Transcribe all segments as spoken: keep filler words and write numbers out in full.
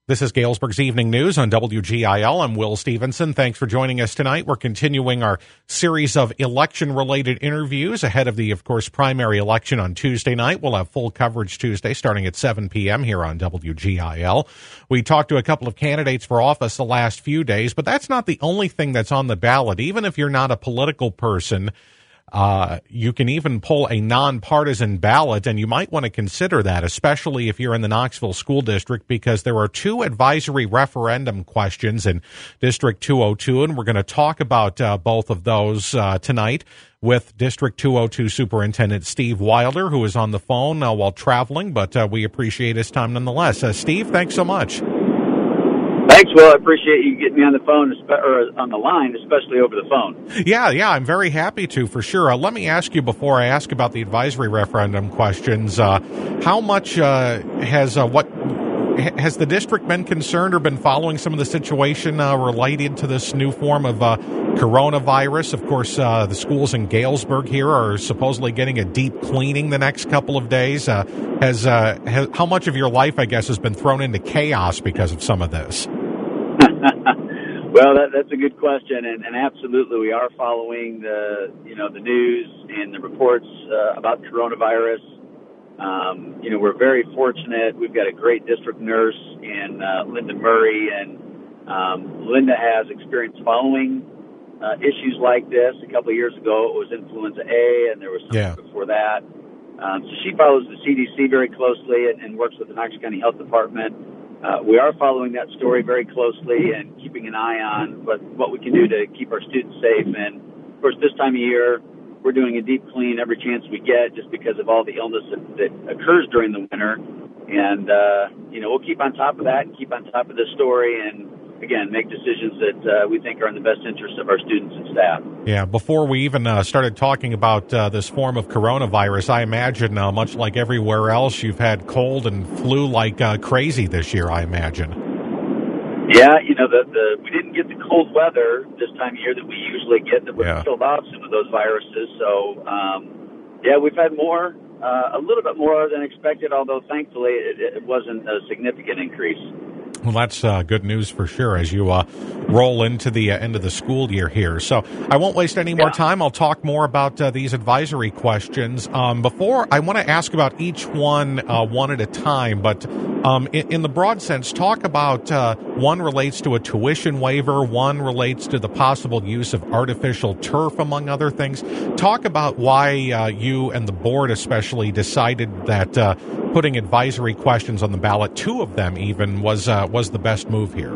This is Galesburg's Evening News on W G I L. I'm Will Stevenson. Thanks for joining us tonight. We're continuing our series of election-related interviews ahead of the, of course, primary election on Tuesday night. We'll have full coverage Tuesday starting at seven p.m. here on W G I L. We talked to a couple of candidates for office the last few days, but that's not the only thing that's on the ballot. Even if you're not a political person, Uh, you can even pull a nonpartisan ballot, and you might want to consider that, especially if you're in the Knoxville School District, because there are two advisory referendum questions in District two oh two, and we're going to talk about uh, both of those uh, tonight with District two oh two Superintendent Steve Wilder, who is on the phone uh, while traveling, but uh, we appreciate his time nonetheless. Uh, Steve, thanks so much. Thanks, Will. I appreciate you getting me on the phone, or on the line, especially over the phone. Yeah, yeah, I'm very happy to, for sure. Uh, let me ask you, before I ask about the advisory referendum questions, uh, how much uh, has uh, what has the district been concerned or been following some of the situation uh, related to this new form of uh, coronavirus? Of course, uh, the schools in Galesburg here are supposedly getting a deep cleaning the next couple of days. Uh, has, uh, has how much of your life, I guess, has been thrown into chaos because of some of this? Well, that, that's a good question, and, and absolutely, we are following the you know the news and the reports uh, about coronavirus. Um, you know, we're very fortunate. We've got a great district nurse in uh, Linda Murray, and um, Linda has experience following uh, issues like this. A couple of years ago, it was influenza A, and there was something yeah. before that. Um, so she follows the C D C very closely and, and works with the Knox County Health Department. Uh, we are following that story very closely and keeping an eye on what, what we can do to keep our students safe. And, of course, this time of year, we're doing a deep clean every chance we get just because of all the illness that, that occurs during the winter. And, uh, you know, we'll keep on top of that and keep on top of this story and, again, make decisions that uh, we think are in the best interest of our students and staff. Yeah, before we even uh, started talking about uh, this form of coronavirus, I imagine, uh, much like everywhere else, you've had cold and flu like uh, crazy this year, I imagine. Yeah, you know, the, the we didn't get the cold weather this time of year that we usually get that would have yeah. killed off some of those viruses. So, um, yeah, we've had more, uh, a little bit more than expected, although thankfully it, it wasn't a significant increase. Well, that's uh, good news for sure as you uh, roll into the uh, end of the school year here. So I won't waste any more yeah. time. I'll talk more about uh, these advisory questions. Um, before, I want to ask about each one uh, one at a time, but um, in, in the broad sense, talk about uh, one relates to a tuition waiver, one relates to the possible use of artificial turf, among other things. Talk about why uh, you and the board especially decided that uh, putting advisory questions on the ballot, two of them even, was uh, was the best move here.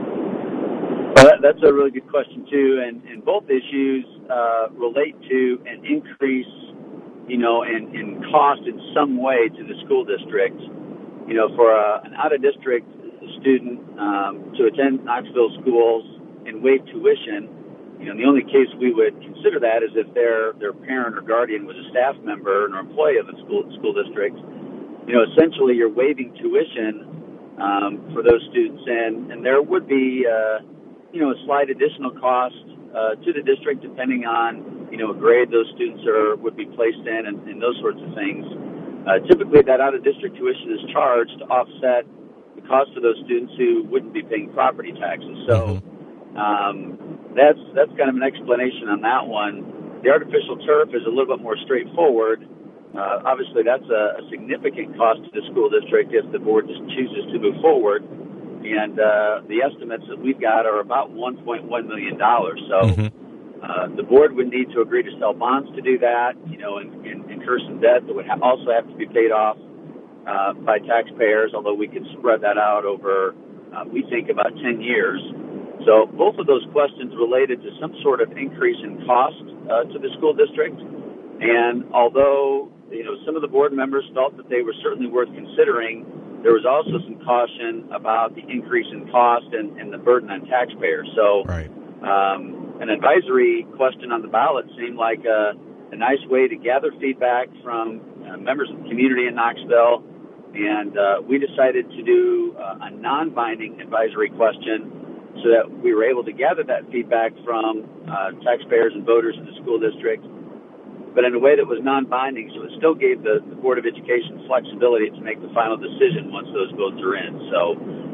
Well, that, that's a really good question, too. And, and both issues uh, relate to an increase, you know, in, in cost in some way to the school district. You know, for a, an out-of-district student um, to attend Knoxville schools and waive tuition, you know, the only case we would consider that is if their, their parent or guardian was a staff member or employee of the school, school district. You know, essentially you're waiving tuition um, for those students, and, and there would be, uh, you know, a slight additional cost uh, to the district depending on, you know, a grade those students are would be placed in and, and those sorts of things. Uh, typically, that out-of-district tuition is charged to offset the cost of those students who wouldn't be paying property taxes. So um, that's that's kind of an explanation on that one. The artificial turf is a little bit more straightforward. Uh, obviously, that's a, a significant cost to the school district if the board just chooses to move forward. And uh, the estimates that we've got are about one point one million dollars. So mm-hmm. uh, the board would need to agree to sell bonds to do that, you know, and, and incur some debt that would ha- also have to be paid off uh, by taxpayers, although we could spread that out over, uh, we think, about ten years. So both of those questions related to some sort of increase in cost uh, to the school district. And although, you know, some of the board members felt that they were certainly worth considering, there was also some caution about the increase in cost and, and the burden on taxpayers. So right. um, an advisory question on the ballot seemed like a, a nice way to gather feedback from uh, members of the community in Knoxville. And uh, we decided to do uh, a non-binding advisory question so that we were able to gather that feedback from uh, taxpayers and voters in the school district, but in a way that was non-binding, so it still gave the, the Board of Education flexibility to make the final decision once those votes are in. So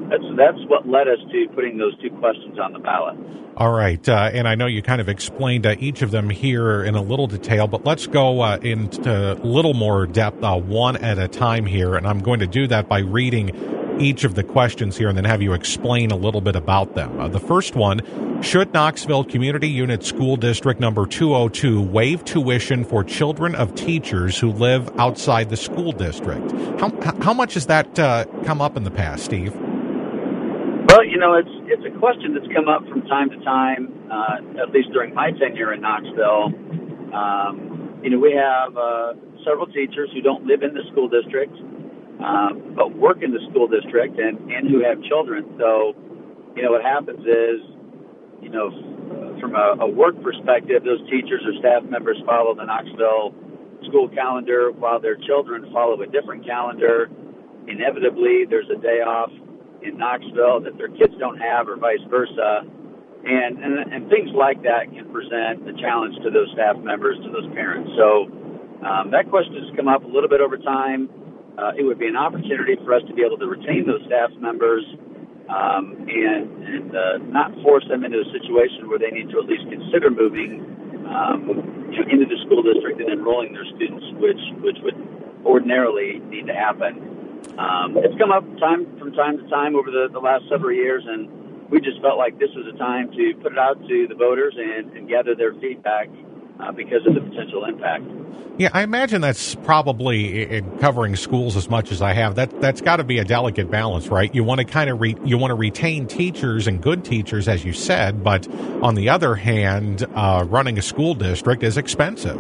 That's that's what led us to putting those two questions on the ballot. All right, uh, and I know you kind of explained uh, each of them here in a little detail, but let's go uh, into a little more depth, uh, one at a time here, and I'm going to do that by reading each of the questions here and then have you explain a little bit about them. Uh, the first one, should Knoxville Community Unit School District number two oh two waive tuition for children of teachers who live outside the school district? How, how much has that uh, come up in the past, Steve? Well, you know, it's it's a question that's come up from time to time, uh, at least during my tenure in Knoxville. Um, you know, we have uh, several teachers who don't live in the school district, um, but work in the school district and, and who have children. So, you know, what happens is, you know, from a, a work perspective, those teachers or staff members follow the Knoxville school calendar while their children follow a different calendar. Inevitably, there's a day off in Knoxville that their kids don't have, or vice versa, and, and and things like that can present a challenge to those staff members, to those parents. So um, that question has come up a little bit over time. Uh, it would be an opportunity for us to be able to retain those staff members um, and, and uh, not force them into a situation where they need to at least consider moving um, you know, into the school district and enrolling their students, which which would ordinarily need to happen. Um, it's come up time from time to time over the, the last several years, and we just felt like this was a time to put it out to the voters and, and gather their feedback uh, because of the potential impact. Yeah, I imagine that's probably, in covering schools as much as I have, that that's got to be a delicate balance, right? You want to kind of re, you want to retain teachers and good teachers, as you said, but on the other hand, uh, running a school district is expensive.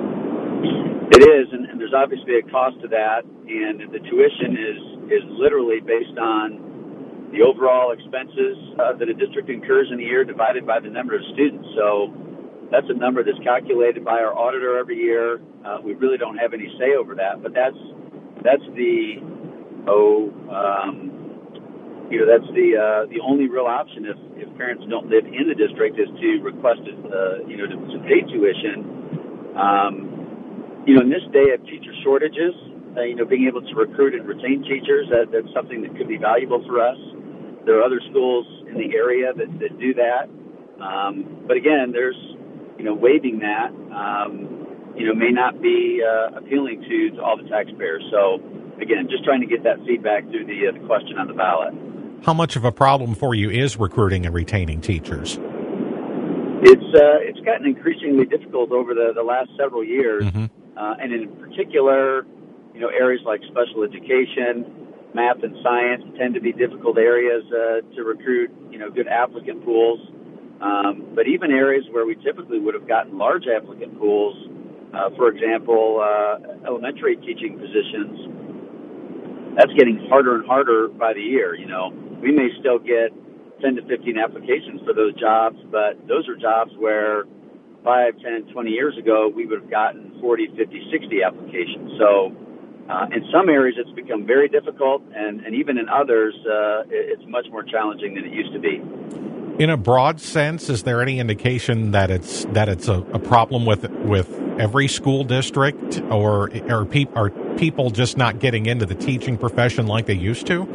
It is, and, and there's obviously a cost to that, and the tuition is is literally based on the overall expenses uh, that a district incurs in a year divided by the number of students. So that's a number that's calculated by our auditor every year. Uh, we really don't have any say over that, but that's that's the oh um, you know that's the uh, the only real option if, if parents don't live in the district is to request uh, you know to, to pay tuition. Um, You know, in this day of teacher shortages, uh, you know, being able to recruit and retain teachers, that, that's something that could be valuable for us. There are other schools in the area that, that do that. Um, but again, there's, you know, waiving that, um, you know, may not be uh, appealing to, to all the taxpayers. So, again, just trying to get that feedback through the, uh, the question on the ballot. How much of a problem for you is recruiting and retaining teachers? It's uh, it's gotten increasingly difficult over the, the last several years. Mm-hmm. Uh, and in particular, you know, areas like special education, math and science tend to be difficult areas uh, to recruit, you know, good applicant pools. Um, but even areas where we typically would have gotten large applicant pools, uh, for example, uh, elementary teaching positions, that's getting harder and harder by the year. You know, we may still get ten to fifteen applications for those jobs, but those are jobs where five, ten, twenty years ago, we would have gotten forty, fifty, sixty applications. So uh, in some areas, it's become very difficult, and, and even in others, uh, it's much more challenging than it used to be. In a broad sense, is there any indication that it's that it's a, a problem with with every school district, or are, pe- are people just not getting into the teaching profession like they used to?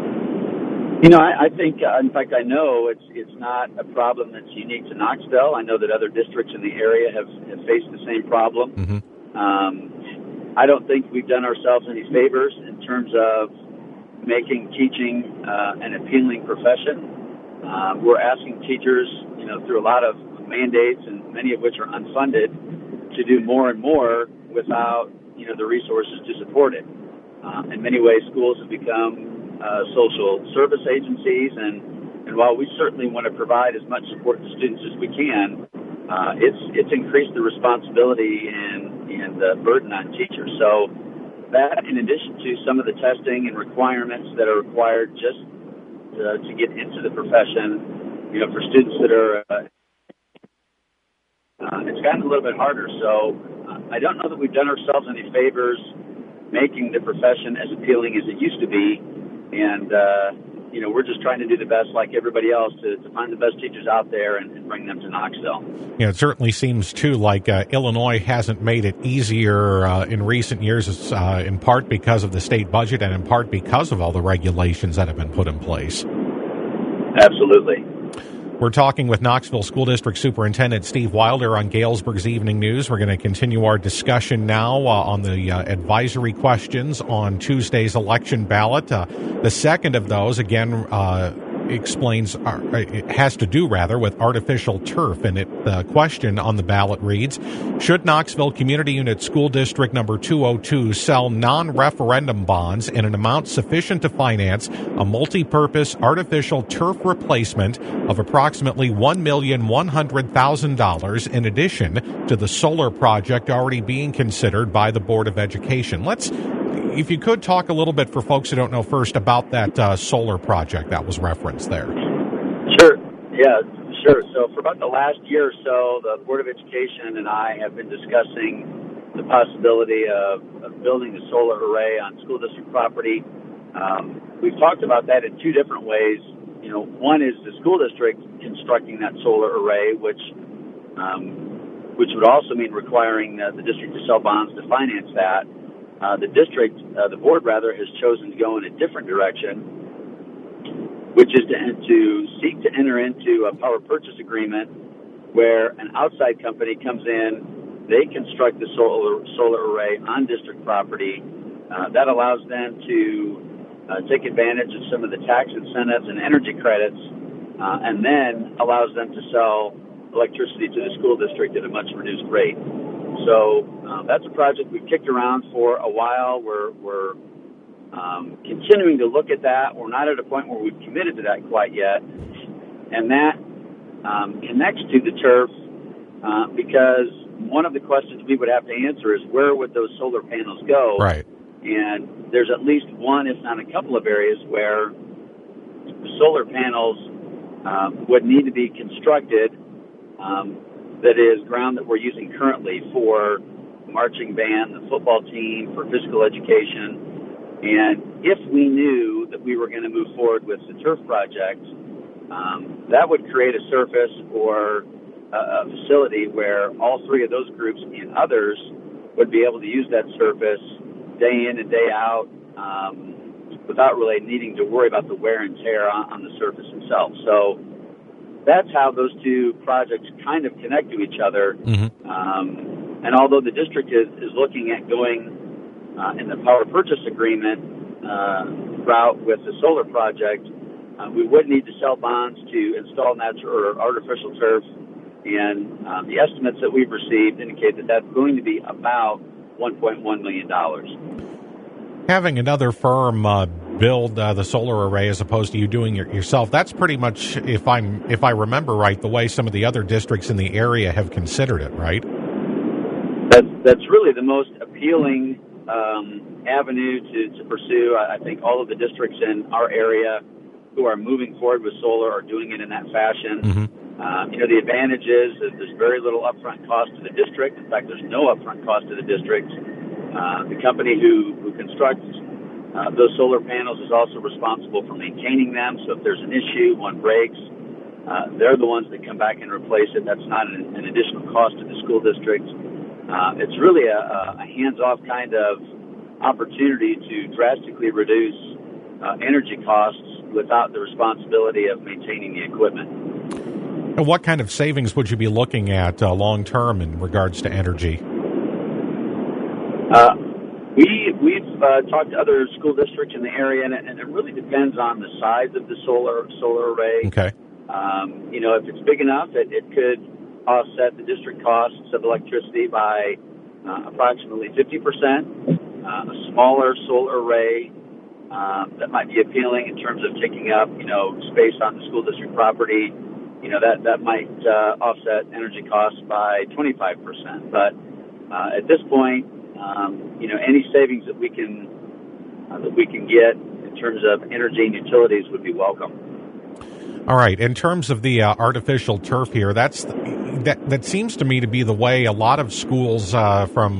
You know, I, I think, uh, in fact, I know it's it's not a problem that's unique to Knoxville. I know that other districts in the area have, have faced the same problem. Mm-hmm. Um, I don't think we've done ourselves any favors in terms of making teaching uh, an appealing profession. Uh, we're asking teachers, you know, through a lot of mandates, and many of which are unfunded, to do more and more without, you know, the resources to support it. Uh, in many ways, schools have become Uh, social service agencies, and, and while we certainly want to provide as much support to students as we can, uh, it's it's increased the responsibility and, and the burden on teachers. So that, in addition to some of the testing and requirements that are required just uh, to get into the profession, you know, for students that are, uh, uh, it's gotten a little bit harder. So uh, I don't know that we've done ourselves any favors making the profession as appealing as it used to be. And, uh, you know, we're just trying to do the best, like everybody else, to, to find the best teachers out there and, and bring them to Knoxville. Yeah, it certainly seems, too, like uh, Illinois hasn't made it easier uh, in recent years, uh, in part because of the state budget and in part because of all the regulations that have been put in place. Absolutely. We're talking with Knoxville School District Superintendent Steve Wilder on Galesburg's Evening News. We're going to continue our discussion now uh, on the uh, advisory questions on Tuesday's election ballot. Uh, the second of those, again, uh, explains, uh, it has to do, rather, with artificial turf. And it, the question on the ballot reads, should Knoxville Community Unit School District number two oh two sell non-referendum bonds in an amount sufficient to finance a multi-purpose artificial turf replacement of approximately one million one hundred thousand dollars in addition to the solar project already being considered by the Board of Education? Let's, if you could, talk a little bit for folks who don't know first about that uh, solar project that was referenced there. Sure. Yeah, sure. So for about the last year or so, the Board of Education and I have been discussing the possibility of, of building a solar array on school district property. Um, we've talked about that in two different ways. You know, one is the school district constructing that solar array, which um, which would also mean requiring uh, the district to sell bonds to finance that. Uh, the district, uh, the board rather, has chosen to go in a different direction, which is to, to seek to enter into a power purchase agreement where an outside company comes in, they construct the solar, solar array on district property. Uh, that allows them to uh, take advantage of some of the tax incentives and energy credits, uh, and then allows them to sell electricity to the school district at a much reduced rate. So uh, that's a project we've kicked around for a while. We're, we're um, continuing to look at that. We're not at a point where we've committed to that quite yet. And that um, connects to the turf uh, because one of the questions we would have to answer is where would those solar panels go? Right. And there's at least one, if not a couple of areas where the solar panels um, would need to be constructed um, that is ground that we're using currently for marching band, the football team, for physical education. And if we knew that we were going to move forward with the turf project, um, that would create a surface or a, a facility where all three of those groups and others would be able to use that surface day in and day out um, without really needing to worry about the wear and tear on, on the surface itself. So that's how those two projects kind of connect to each other. Mm-hmm. Um, and although the district is, is looking at going uh, in the power purchase agreement uh, route with the solar project, uh, we would need to sell bonds to install natural or artificial turf. And uh, the estimates that we've received indicate that that's going to be about one point one million dollars. Having another firm uh, build uh, the solar array as opposed to you doing it yourself, that's pretty much, if I'm if I remember right, the way some of the other districts in the area have considered it, right? That's that's really the most appealing um, avenue to, to pursue. I, I think all of the districts in our area who are moving forward with solar are doing it in that fashion. Mm-hmm. Um, you know, the advantage is that there's very little upfront cost to the district. In fact, there's no upfront cost to the district. Uh, the company who, who constructs uh, those solar panels is also responsible for maintaining them. So if there's an issue, one breaks, uh, they're the ones that come back and replace it. That's not an, an additional cost to the school district. Uh, it's really a, a hands-off kind of opportunity to drastically reduce uh, energy costs without the responsibility of maintaining the equipment. And what kind of savings would you be looking at uh, long-term in regards to energy? Uh, we, we've uh, talked to other school districts in the area, and it, and it really depends on the size of the solar solar array. Okay. Um, you know, if it's big enough, it, it could offset the district costs of electricity by uh, approximately fifty percent. Uh, a smaller solar array uh, that might be appealing in terms of taking up, you know, space on the school district property, you know, that, that might uh, offset energy costs by twenty-five percent. But uh, at this point, Um, you know, any savings that we can uh, that we can get in terms of energy and utilities would be welcome. All right. In terms of the uh, artificial turf here, that's that that seems to me to be the way a lot of schools uh, from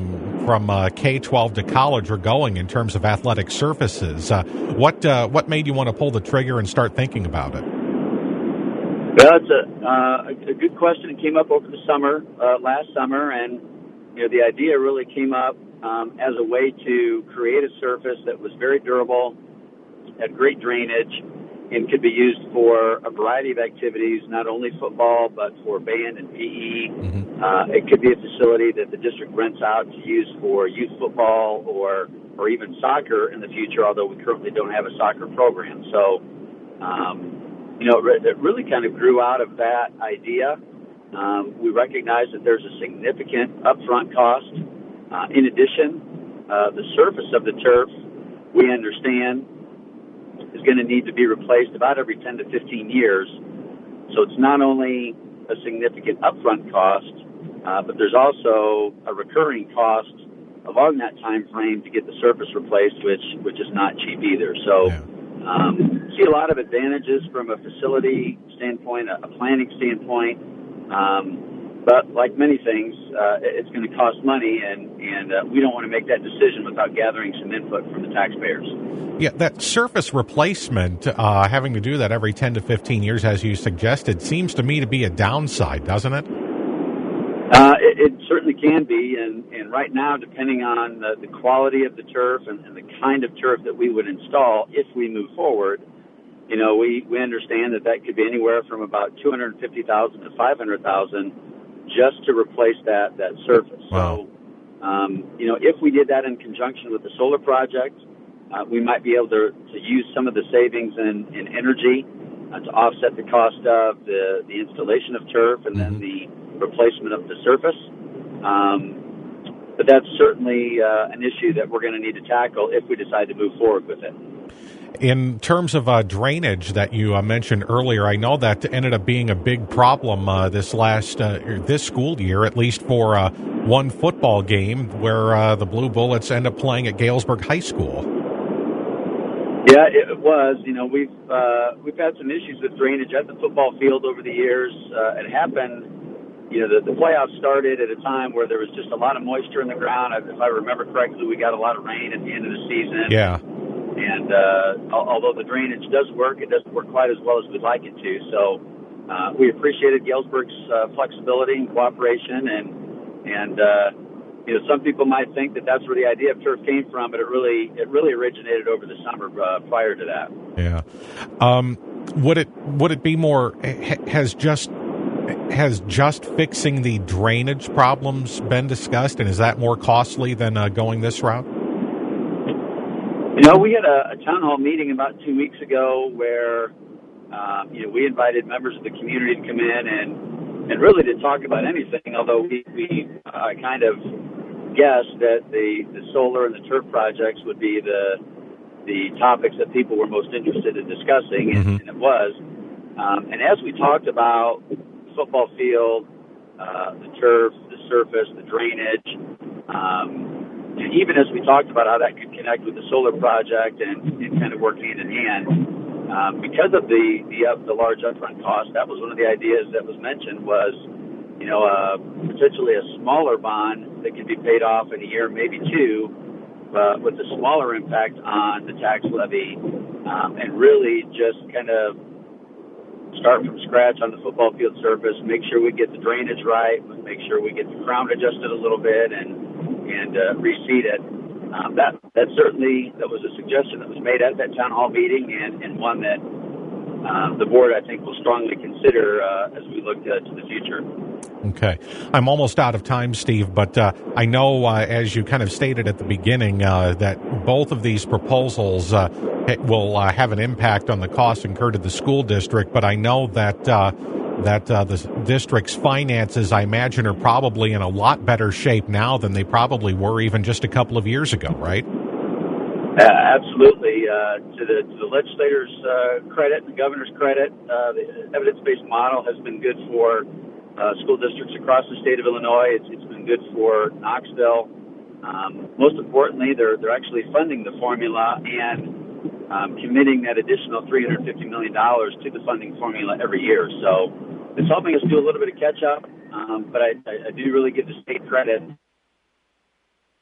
from uh, K twelve to college are going in terms of athletic surfaces. Uh, what uh, what made you want to pull the trigger and start thinking about it? Well, it's a, uh, a good question. It came up over the summer, uh, last summer, and you know the idea really came up um, as a way to create a surface that was very durable, had great drainage, and could be used for a variety of activities, not only football, but for band and P E. Mm-hmm. Uh, it could be a facility that the district rents out to use for youth football or or even soccer in the future, although we currently don't have a soccer program. So, um, you know, it, it really kind of grew out of that idea. Um, we recognize that there's a significant upfront cost. Uh, in addition, uh, the surface of the turf, we understand, is going to need to be replaced about every ten to fifteen years. So it's not only a significant upfront cost, uh, but there's also a recurring cost along that time frame to get the surface replaced, which which is not cheap either. So yeah. um, see a lot of advantages from a facility standpoint, a, a planning standpoint. Um, But like many things, uh, it's going to cost money, and, and uh, we don't want to make that decision without gathering some input from the taxpayers. Yeah, that surface replacement, uh, having to do that every ten to fifteen years, as you suggested, seems to me to be a downside, doesn't it? Uh, it, it certainly can be, and, and right now, depending on the, the quality of the turf and, and the kind of turf that we would install if we move forward, you know, we, we understand that that could be anywhere from about two hundred fifty thousand dollars to five hundred thousand dollars just to replace that, that surface. Wow. So, um, you know, if we did that in conjunction with the solar project, uh, we might be able to, to use some of the savings in, in energy uh, to offset the cost of the, the installation of turf and mm-hmm. then the replacement of the surface. Um, but that's certainly uh, an issue that we're going to need to tackle if we decide to move forward with it. In terms of uh, drainage that you uh, mentioned earlier, I know that ended up being a big problem uh, this last uh, this school year, at least for uh, one football game where uh, the Blue Bullets end up playing at Galesburg High School. Yeah, it was. You know, we've uh, we've had some issues with drainage at the football field over the years. Uh, it happened. You know, the, the playoffs started at a time where there was just a lot of moisture in the ground. If I remember correctly, we got a lot of rain at the end of the season. Yeah. And uh, although the drainage does work, it doesn't work quite as well as we'd like it to. So uh, we appreciated Galesburg's uh, flexibility and cooperation. And, and uh, you know, some people might think that that's where the idea of turf came from, but it really it really originated over the summer uh, prior to that. Yeah. Um, would it would it be more has just has just fixing the drainage problems been discussed, and is that more costly than uh, going this route? You know, we had a, a town hall meeting about two weeks ago where, um, you know, we invited members of the community to come in and, and really to talk about anything, although we, we uh, kind of guessed that the, the solar and the turf projects would be the the topics that people were most interested in discussing, and, mm-hmm. and it was. Um, and as we talked about the football field, uh, the turf, the surface, the drainage, um, and even as we talked about how that could connect with the solar project and, and kind of work hand in hand, um, because of the the, uh, the large upfront cost, that was one of the ideas that was mentioned was, you know, uh, potentially a smaller bond that could be paid off in a year, maybe two, uh, with a smaller impact on the tax levy, um, and really just kind of start from scratch on the football field surface, make sure we get the drainage right, make sure we get the crown adjusted a little bit, and and uh, reseed it. Um, that that certainly that was a suggestion that was made at that town hall meeting, and, and one that uh, the board, I think, will strongly consider uh, as we look to, to the future. Okay. I'm almost out of time, Steve, but uh, I know, uh, as you kind of stated at the beginning, uh, that both of these proposals uh, will uh, have an impact on the costs incurred to the school district, but I know that uh, that uh, the district's finances, I imagine, are probably in a lot better shape now than they probably were even just a couple of years ago, right? Uh, absolutely. Uh, to the to the legislators' uh, credit, the governor's credit, uh, the evidence-based model has been good for uh, school districts across the state of Illinois. It's, it's been good for Knoxville. Um, most importantly, they're they're actually funding the formula and um, committing that additional three hundred fifty million dollars to the funding formula every year. So it's helping us do a little bit of catch up, um, but I, I, I do really give the state credit.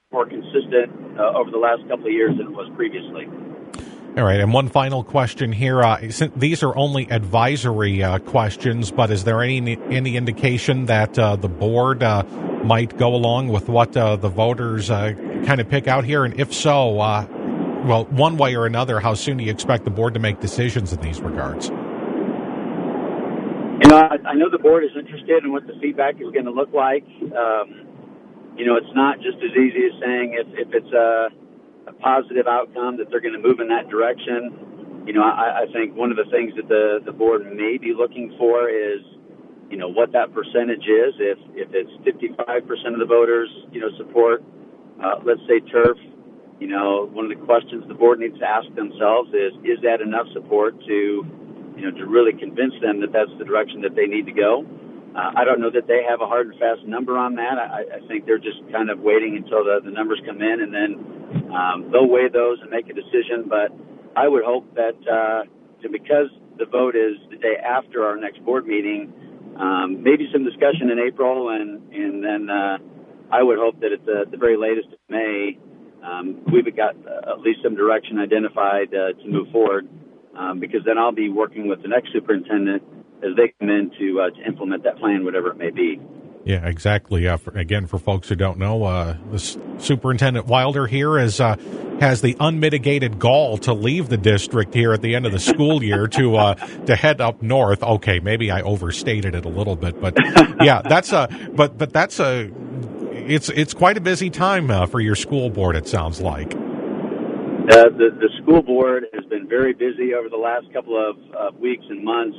more consistent uh, over the last couple of years than it was previously. All right, and one final question here. Uh, since these are only advisory uh, questions, but is there any any indication that uh, the board uh, might go along with what uh, the voters uh, kind of pick out here? And if so, uh, well, one way or another, how soon do you expect the board to make decisions in these regards? You know, I, I know the board is interested in what the feedback is going to look like. Um, you know, it's not just as easy as saying if, if it's a, a positive outcome that they're going to move in that direction. You know, I, I think one of the things that the, the board may be looking for is, you know, what that percentage is. If if it's fifty-five percent of the voters, you know, support, uh, let's say turf, you know, one of the questions the board needs to ask themselves is, is that enough support to, you know, to really convince them that that's the direction that they need to go? Uh, I don't know that they have a hard and fast number on that. I, I think they're just kind of waiting until the, the numbers come in, and then um, they'll weigh those and make a decision. But I would hope that uh, to, because the vote is the day after our next board meeting, um, maybe some discussion in April, and, and then uh, I would hope that at the, the very latest in May, um, we've got uh, at least some direction identified uh, to move forward. Um, because then I'll be working with the next superintendent as they come in to uh, to implement that plan, whatever it may be. Yeah, exactly. Uh, for, again, for folks who don't know, uh, the Superintendent Wilder here is uh, has the unmitigated gall to leave the district here at the end of the school year to uh, to head up north. Okay, maybe I overstated it a little bit, but yeah, that's a but but that's a it's it's quite a busy time uh, for your school board. It sounds like. Uh, the, the school board has been very busy over the last couple of uh, weeks and months,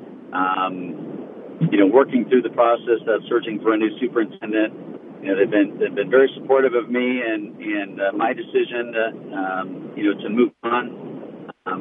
um, you know, working through the process of searching for a new superintendent. You know, they've been they've been very supportive of me and and uh, my decision, to, um, you know, to move on. Um,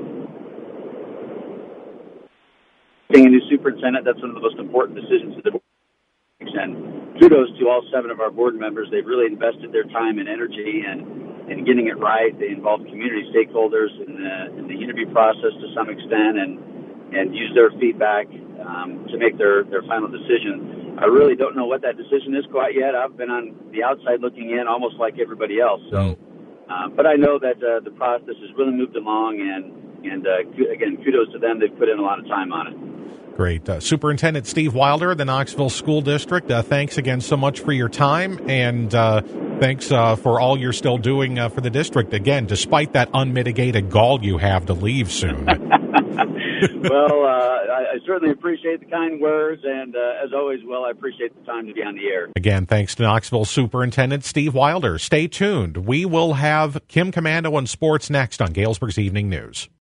being a new superintendent, that's one of the most important decisions of the board. And kudos to all seven of our board members. They've really invested their time and energy and. and getting it right. They involve community stakeholders in the, in the interview process to some extent and, and use their feedback um, to make their, their final decision. I really don't know what that decision is quite yet. I've been on the outside looking in almost like everybody else. So, uh, but I know that uh, the process has really moved along, and, and uh, again, kudos to them. They've put in a lot of time on it. Great. Uh, Superintendent Steve Wilder, the Knoxville School District, uh, thanks again so much for your time, and uh, thanks uh, for all you're still doing uh, for the district, again, despite that unmitigated gall you have to leave soon. Well, uh, I, I certainly appreciate the kind words, and uh, as always, Will, I appreciate the time to be on the air. Again, thanks to Knoxville Superintendent Steve Wilder. Stay tuned. We will have Kim Komando and sports next on Galesburg's Evening News.